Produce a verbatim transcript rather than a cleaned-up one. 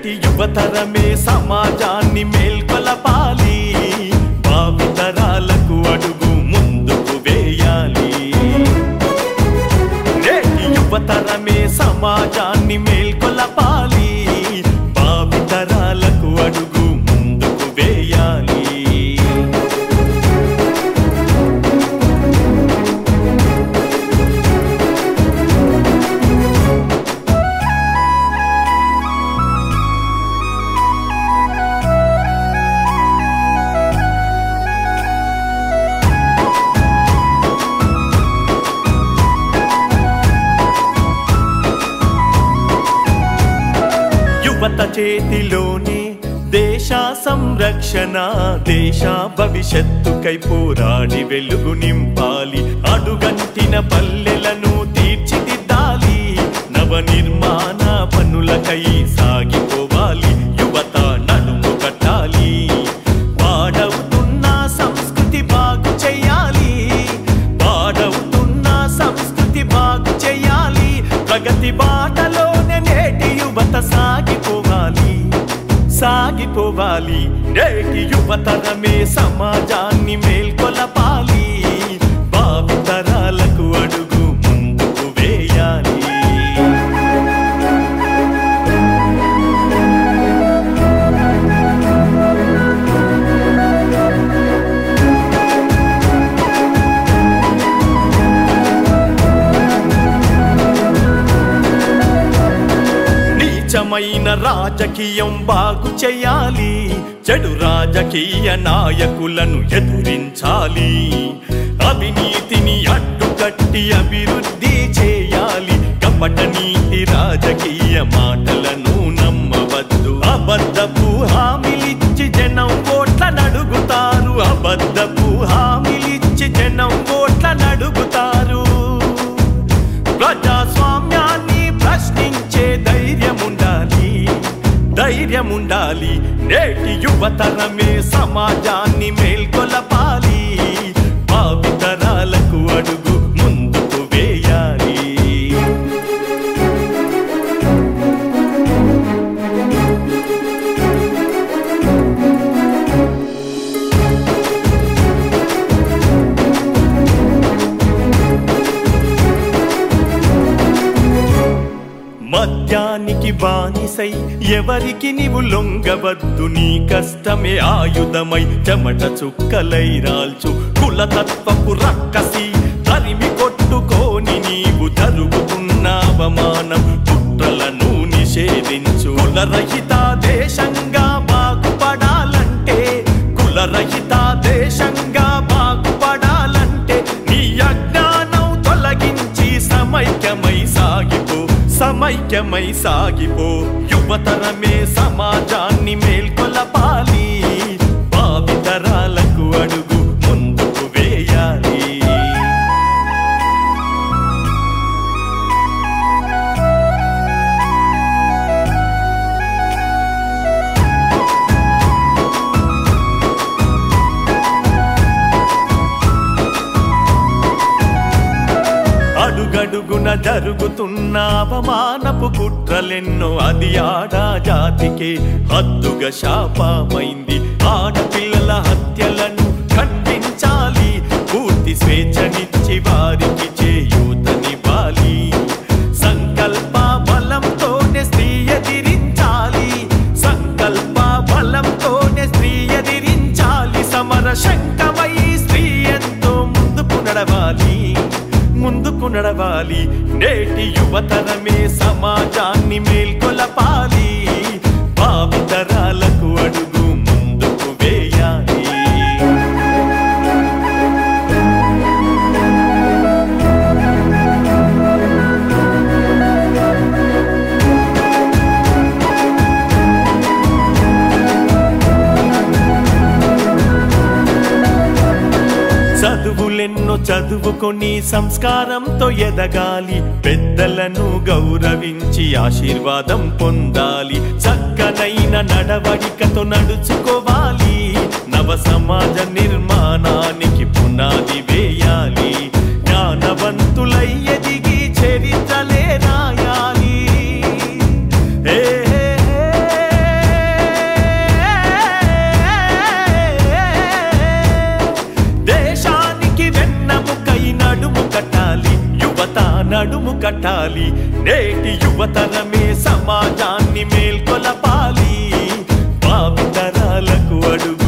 నేటి యువతరమే సమాజాన్ని మేల్కొలపాలి, భావితరాలకు అడుగు ముందుకు వేయాలి. నేటి యువతరమే సమాజాన్ని మేల్కొలపాలి, భావితరాలకు అడుగు ముందుకు వేయాలి. యువత చేతిలోనే దేశ సంరక్షణ, దేశ భవిష్యత్తుకై పోరాడి వెలుగు నింపాలి. అడుగంటిన పల్లెలను తీర్చిదిద్దాలి, నవ నిర్మాణ పనులకై సాగిపోవాలి. యువత నడుము కట్టాలి, పాడవుతున్న సంస్కృతి బాగు చేయాలి, పాడవుతున్న సంస్కృతి బాగు చేయాలి. ప్రగతి బాటలోనే నేటి యువత సాగిపోవాలి, సాగిపోవాలి. నేటి యువతరమే సమాజాన్ని మేల్కొలపాలి, భావితరాలకు అడుగు ముందుకు వేయాలి. నీచమైన రాజకీయం బాగు చేయాలి, చెడు రాజకీయ నాయకులను ఎదురించాలి. అవినీతిని అడ్డుకట్టి అభివృద్ధి చేయాలి. కపట నీతి రాజకీయ మాటలను నమ్మవద్దు. అబద్ధపు హామీలిచ్చి జనం ఓట్ల నడుగుతారు, అబద్ధపు హామీలిచ్చి జనం ఓట్ల నడుగుతారు. ప్రజాస్వామ్యాన్ని ప్రశ్నించే ధైర్యం ఉండాలి, ధైర్యం ఉండాలి. నేటి యువతరమే సమాజాన్ని మేల్కొలపాలి, భావితరాలకు అడుగు ముందుకు వేయాలి. మద్యానికి బానిసై ఎవరికి నీవు లొంగవద్దు. నీ కష్టమే ఆయుధమై చెమట చుక్కలై రాల్చు. కులతత్వపు రక్కసి తరిమి కొట్టుకోని నీవు జరుగుతున్న అవమానం కుట్రలను నిషేధించు. కులరహిత దేశంగా బాగుపడాలంటే, కులరహిత దేశంగా బాగుపడాలంటే నీ అజ్ఞానం తొలగించి సమైక్యమై సాగిపో, సమైక్యమై సాగిపో. యువతరమే సమాజాన్ని మేల్కొలపాలి, భావితరాలకు అడుగు ముందుకు వేయాలి. అడుగడుగున జరుగుతున్న అవమానపు కుట్రలెన్నో అది ఆడా జాతికే హద్దుగా శాపమైంది. ఆడపిల్లల హత్యలను ఖండించాలి, పూర్తి స్వేచ్ఛనిచ్చి వారికి చేయూతనివ్వాలి. సంకల్ప బలంతోనే స్త్రీ ఎదిరించాలి, సంకల్ప బలంతోనే స్త్రీ ఎదిరించాలి. సమర శంఖమై స్త్రీ ఎంతో ముందుకు నడవాలి, ముందుకు నడవాలి. నేటి యువతరమే సమాజాన్ని మేల్కొలపాలి, భావితరాలకు అడుగు ముందుకు వేయాలి. చదువులెన్నో చదువుకొని సంస్కారంతో ఎదగాలి, పెద్దలను గౌరవించి ఆశీర్వాదం పొందాలి. చక్కనైన నడవడికతో నడుచుకోవాలి, నవ సమాజ నిర్మాణానికి పునాది వేయాలి. జ్ఞానవంతులై ఎదిగి చరిత్రలే రాయాలి. ఏ కట్టాలి. నేటి యువతరమే సమాజాన్ని మేల్కొలపాలి. భావితరాలకు అడుగు